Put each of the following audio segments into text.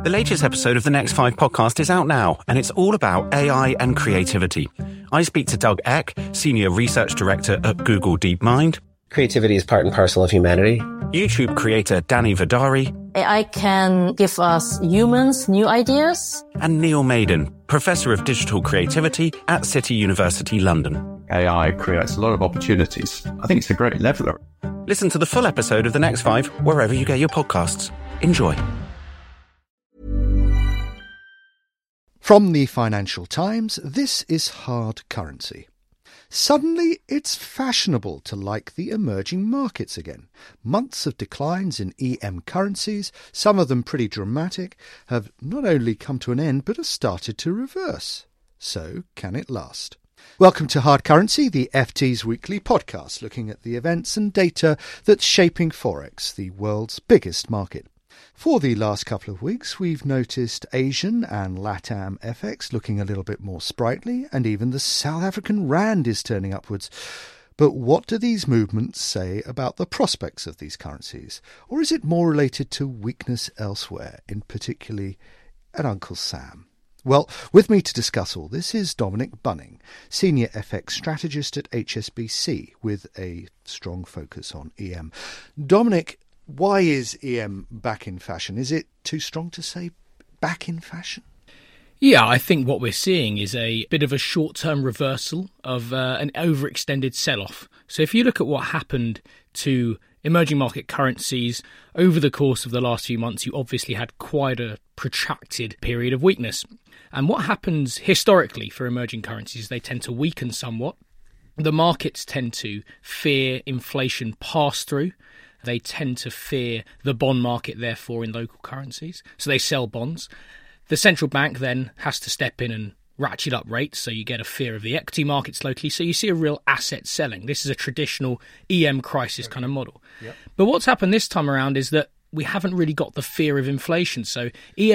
The latest episode of the Next 5 podcast is out now, and it's all about AI and creativity. I speak to Doug Eck, Senior Research Director at Google DeepMind. Creativity is part and parcel of humanity. YouTube creator Danny Vidari. AI can give us humans new ideas. And Neil Maiden, Professor of Digital Creativity at City University London. AI creates a lot of opportunities. I think it's a great leveler. Listen to the full episode of The Next 5 wherever you get your podcasts. Enjoy. From the Financial Times, this is Hard Currency. Suddenly, it's fashionable to like the emerging markets again. Months of declines in EM currencies, some of them pretty dramatic, have not only come to an end but have started to reverse. So, can it last? Welcome to Hard Currency, the FT's weekly podcast looking at the events and data that's shaping Forex, the world's biggest market. For the last couple of weeks, we've noticed Asian and LATAM FX looking a little bit more sprightly, and even the South African rand is turning upwards. But what do these movements say about the prospects of these currencies? Or is it more related to weakness elsewhere, in particularly at Uncle Sam? Well, with me to discuss all this is Dominic Bunning, Senior FX Strategist at HSBC, with a strong focus on EM. Dominic, why is EM back in fashion? Is it too strong to say back in fashion? Yeah, I think what we're seeing is a bit of a short-term reversal of an overextended sell-off. So if you look at what happened to emerging market currencies over the course of the last few months, you obviously had quite a protracted period of weakness. And what happens historically for emerging currencies, they tend to weaken somewhat. The markets tend to fear inflation pass-through. They tend to fear the bond market, therefore, in local currencies. So they sell bonds. The central bank then has to step in and ratchet up rates, so you get a fear of the equity markets locally. So you see a real asset selling. This is a traditional EM crisis kind of model. Yep. But what's happened this time around is that we haven't really got the fear of inflation. So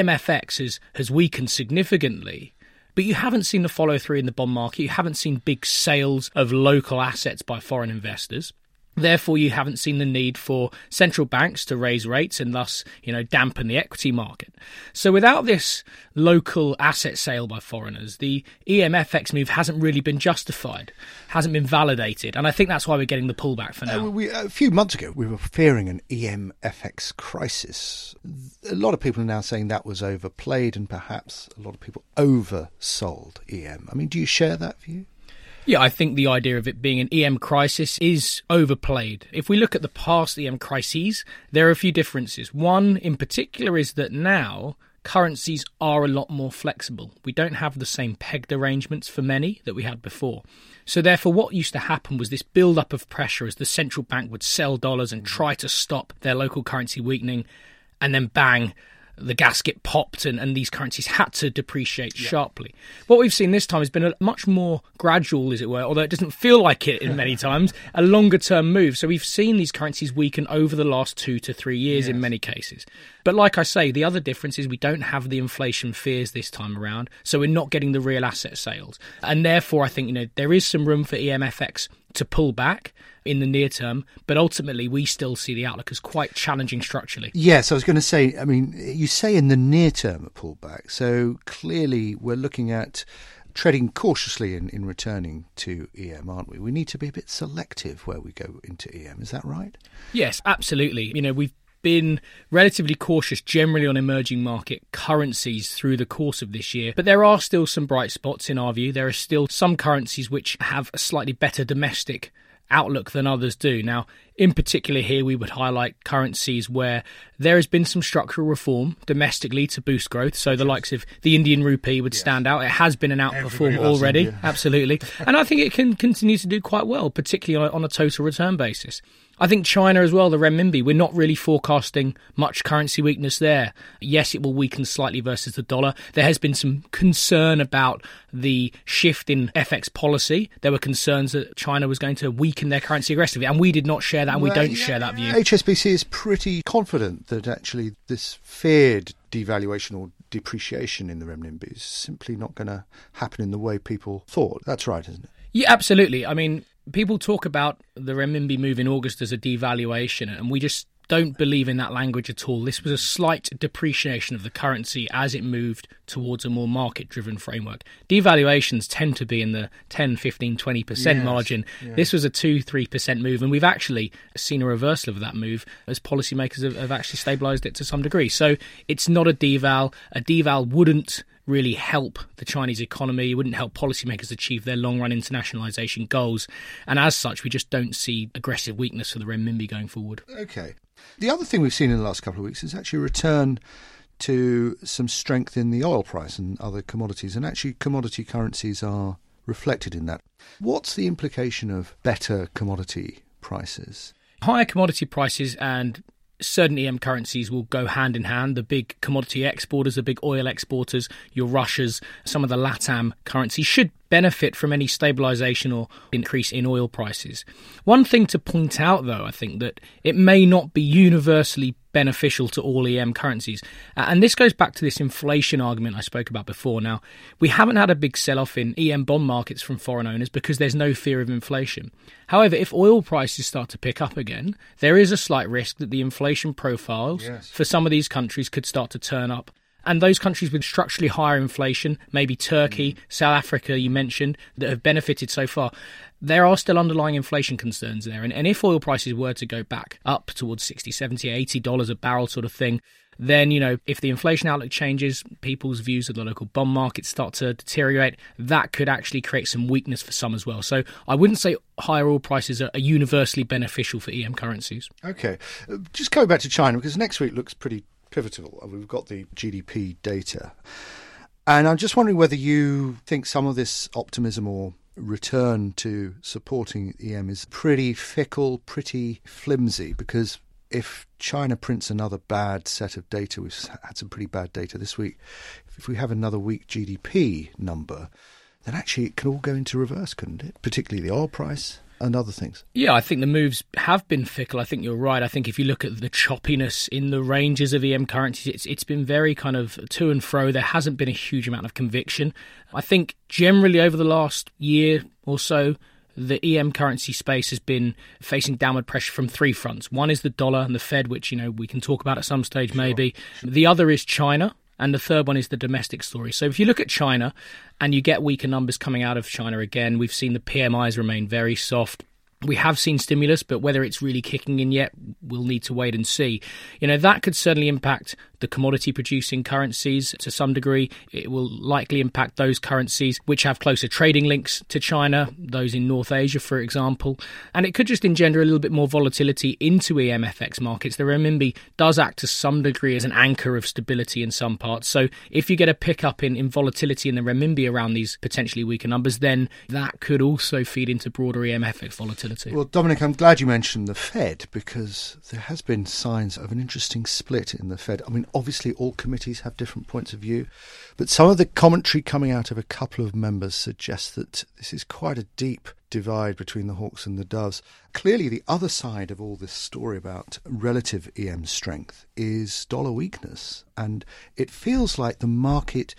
EMFX has weakened significantly, but you haven't seen the follow-through in the bond market. You haven't seen big sales of local assets by foreign investors. Therefore, you haven't seen the need for central banks to raise rates and thus, dampen the equity market. So without this local asset sale by foreigners, the EMFX move hasn't really been justified, hasn't been validated. And I think that's why we're getting the pullback for now. A few months ago, we were fearing an EMFX crisis. A lot of people are now saying that was overplayed and perhaps a lot of people oversold EM. I mean, do you share that view? Yeah, I think the idea of it being an EM crisis is overplayed. If we look at the past EM crises, there are a few differences. One in particular is that now currencies are a lot more flexible. We don't have the same pegged arrangements for many that we had before. So therefore, what used to happen was this build-up of pressure as the central bank would sell dollars and try to stop their local currency weakening, and then bang, the gasket popped and these currencies had to depreciate sharply. What we've seen this time has been a much more gradual, as it were, although it doesn't feel like it in many times, a longer term move. So we've seen these currencies weaken over the last 2 to 3 years in many cases. But like I say, the other difference is we don't have the inflation fears this time around, so we're not getting the real asset sales. And therefore, I think there is some room for EMFX to pull back in the near term, but ultimately we still see the outlook as quite challenging structurally. Yes, I was going to say, you say in the near term a pullback, so clearly we're looking at treading cautiously in returning to EM, aren't we? We need to be a bit selective where we go into EM, is that right? Yes, absolutely. We've been relatively cautious generally on emerging market currencies through the course of this year, but there are still some bright spots in our view. There are still some currencies which have a slightly better domestic outlook than others do. Now, in particular here, we would highlight currencies where there has been some structural reform domestically to boost growth. So the likes of the Indian rupee would stand out. It has been an outperform already, India. Absolutely. And I think it can continue to do quite well, particularly on a total return basis. I think China as well, the renminbi, we're not really forecasting much currency weakness there. Yes, it will weaken slightly versus the dollar. There has been some concern about the shift in FX policy. There were concerns that China was going to weaken their currency aggressively, and we did not share that, and we don't share that view. HSBC is pretty confident that actually this feared devaluation or depreciation in the renminbi is simply not going to happen in the way people thought. That's right, isn't it? Yeah, absolutely. People talk about the renminbi move in August as a devaluation, and we just don't believe in that language at all. This was a slight depreciation of the currency as it moved towards a more market-driven framework. Devaluations tend to be in the 10, 15, 20% margin. Yes. This was a 2-3% move, and we've actually seen a reversal of that move as policymakers have actually stabilised it to some degree. So it's not a deval. A deval wouldn't really help the Chinese economy. It wouldn't help policymakers achieve their long-run internationalisation goals. And as such, we just don't see aggressive weakness for the renminbi going forward. Okay. The other thing we've seen in the last couple of weeks is actually a return to some strength in the oil price and other commodities. And actually, commodity currencies are reflected in that. What's the implication of better commodity prices? Higher commodity prices and certain EM currencies will go hand in hand. The big commodity exporters, the big oil exporters, your Russias, some of the LATAM currencies should benefit from any stabilisation or increase in oil prices. One thing to point out, though, I think that it may not be universally beneficial to all EM currencies. And this goes back to this inflation argument I spoke about before. Now, we haven't had a big sell-off in EM bond markets from foreign owners because there's no fear of inflation. However, if oil prices start to pick up again, there is a slight risk that the inflation profiles for some of these countries could start to turn up. And those countries with structurally higher inflation, maybe Turkey, South Africa you mentioned, that have benefited so far, there are still underlying inflation concerns there. And if oil prices were to go back up towards $60, $70, $80 a barrel sort of thing, then, if the inflation outlook changes, people's views of the local bond market start to deteriorate, that could actually create some weakness for some as well. So I wouldn't say higher oil prices are universally beneficial for EM currencies. Okay. Just going back to China, because next week looks pretty pivotal. We've got the GDP data. And I'm just wondering whether you think some of this optimism or return to supporting EM is pretty fickle, pretty flimsy, because if China prints another bad set of data, we've had some pretty bad data this week, if we have another weak GDP number, then actually it could all go into reverse, couldn't it? Particularly the oil price and other things. Yeah, I think the moves have been fickle. I think you're right. I think if you look at the choppiness in the ranges of EM currencies, it's been very kind of to and fro. There hasn't been a huge amount of conviction. I think generally over the last year or so, the EM currency space has been facing downward pressure from three fronts. One is the dollar and the Fed, which, we can talk about at some stage maybe. Sure. The other is China. And the third one is the domestic story. So if you look at China and you get weaker numbers coming out of China again, we've seen the PMIs remain very soft. We have seen stimulus, but whether it's really kicking in yet, we'll need to wait and see. That could certainly impact the commodity-producing currencies to some degree. It will likely impact those currencies which have closer trading links to China, those in North Asia, for example. And it could just engender a little bit more volatility into EMFX markets. The renminbi does act to some degree as an anchor of stability in some parts. So if you get a pickup in volatility in the renminbi around these potentially weaker numbers, then that could also feed into broader EMFX volatility. Well, Dominic, I'm glad you mentioned the Fed, because there has been signs of an interesting split in the Fed. I mean, obviously all committees have different points of view, but some of the commentary coming out of a couple of members suggests that this is quite a deep divide between the hawks and the doves. Clearly, the other side of all this story about relative EM strength is dollar weakness, and it feels like the market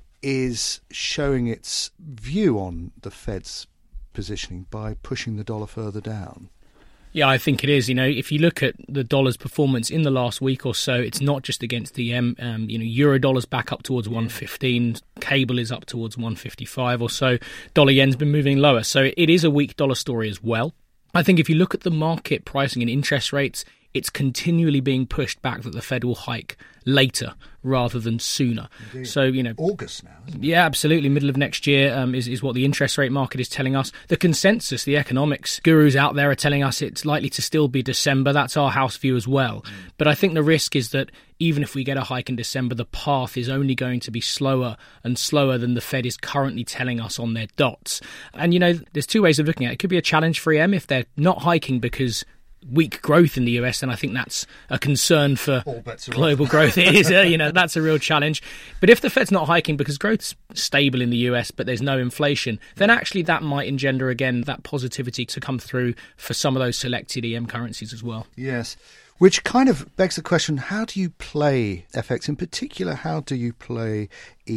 is showing its view on the Fed's positioning by pushing the dollar further down. Yeah, I think it is. If you look at the dollar's performance in the last week or so, it's not just against the EM. Euro dollar's back up towards 115. Cable is up towards 155 or so. Dollar yen's been moving lower. So it is a weak dollar story as well. I think if you look at the market pricing and interest rates, it's continually being pushed back that the Fed will hike later rather than sooner. Indeed. So, August now, isn't it? Yeah, absolutely. Middle of next year is what the interest rate market is telling us. The consensus, the economics gurus out there are telling us it's likely to still be December. That's our house view as well. But I think the risk is that even if we get a hike in December, the path is only going to be slower and slower than the Fed is currently telling us on their dots. And, there's two ways of looking at it. It could be a challenge for EM if they're not hiking because weak growth in the US, and I think that's a concern for global growth. It is, that's a real challenge. But if the Fed's not hiking because growth's stable in the US, but there's no inflation, then actually that might engender again that positivity to come through for some of those selected EM currencies as well. Yes. Which kind of begs the question, how do you play FX? In particular, how do you play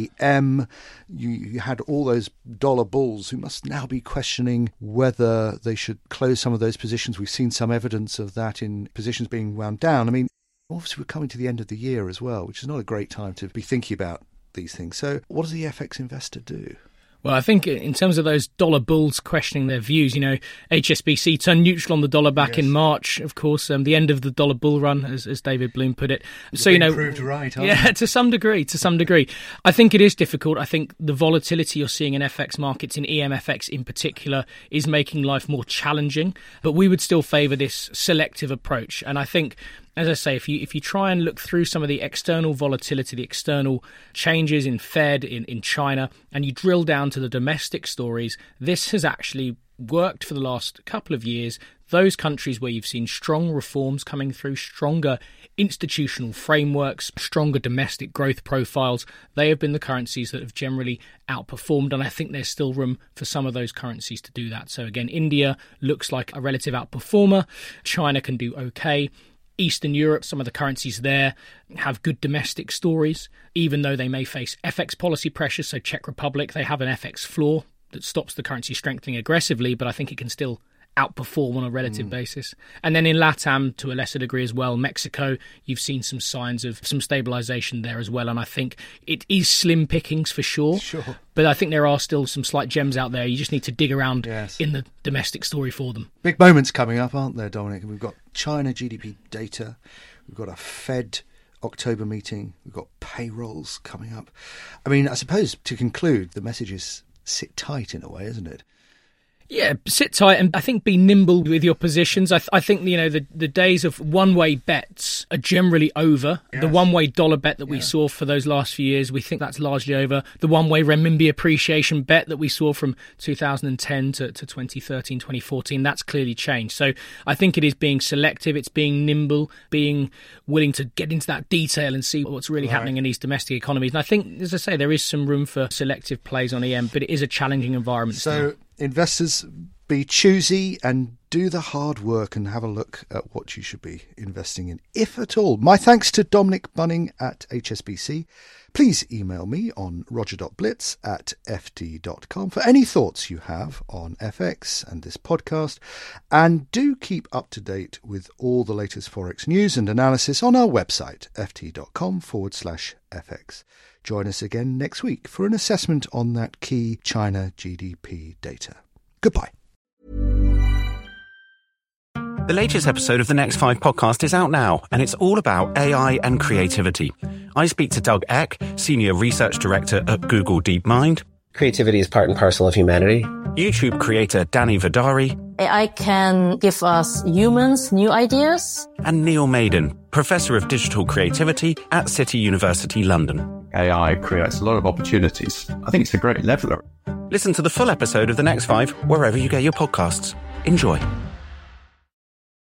EM? You had all those dollar bulls who must now be questioning whether they should close some of those positions. We've seen some evidence of that in positions being wound down. I mean, obviously we're coming to the end of the year as well, which is not a great time to be thinking about these things. So what does the FX investor do? Well, I think in terms of those dollar bulls questioning their views, HSBC turned neutral on the dollar back in March, of course, the end of the dollar bull run, as David Bloom put it. So, proved right, aren't you? To some degree. I think it is difficult. I think the volatility you're seeing in FX markets, in EMFX in particular, is making life more challenging. But we would still favour this selective approach. And I think, as I say, if you try and look through some of the external volatility, the external changes in Fed, in China, and you drill down to the domestic stories, this has actually worked for the last couple of years. Those countries where you've seen strong reforms coming through, stronger institutional frameworks, stronger domestic growth profiles, they have been the currencies that have generally outperformed. And I think there's still room for some of those currencies to do that. So again, India looks like a relative outperformer. China can do okay. Eastern Europe, some of the currencies there have good domestic stories, even though they may face FX policy pressures. So Czech Republic, they have an FX floor that stops the currency strengthening aggressively, but I think it can still outperform on a relative basis. And then in LATAM, to a lesser degree as well, Mexico, you've seen some signs of some stabilisation there as well. And I think it is slim pickings for sure. But I think there are still some slight gems out there. You just need to dig around in the domestic story for them. Big moments coming up, aren't there, Dominic? We've got China GDP data. We've got a Fed October meeting. We've got payrolls coming up. I mean, I suppose to conclude, the message is sit tight in a way, isn't it? Yeah, sit tight and I think be nimble with your positions. I think, the days of one-way bets are generally over. Yes. The one-way dollar bet that we saw for those last few years, we think that's largely over. The one-way renminbi appreciation bet that we saw from 2010 to 2013, 2014, that's clearly changed. So I think it is being selective, it's being nimble, being willing to get into that detail and see what's really happening in these domestic economies. And I think, as I say, there is some room for selective plays on EM, but it is a challenging environment. So investors, be choosy and do the hard work and have a look at what you should be investing in, if at all. My thanks to Dominic Bunning at HSBC. Please email me on roger.blitz@ft.com for any thoughts you have on FX and this podcast. And do keep up to date with all the latest Forex news and analysis on our website, ft.com/FX. Join us again next week for an assessment on that key China GDP data. Goodbye. The latest episode of the Next 5 podcast is out now, and it's all about AI and creativity. I speak to Doug Eck, Senior Research Director at Google DeepMind. Creativity is part and parcel of humanity. YouTube creator Danny Vidari. AI can give us humans new ideas. And Neil Maiden, Professor of Digital Creativity at City University London. AI creates a lot of opportunities. I think it's a great leveler. Listen to the full episode of The Next 5 wherever you get your podcasts. Enjoy.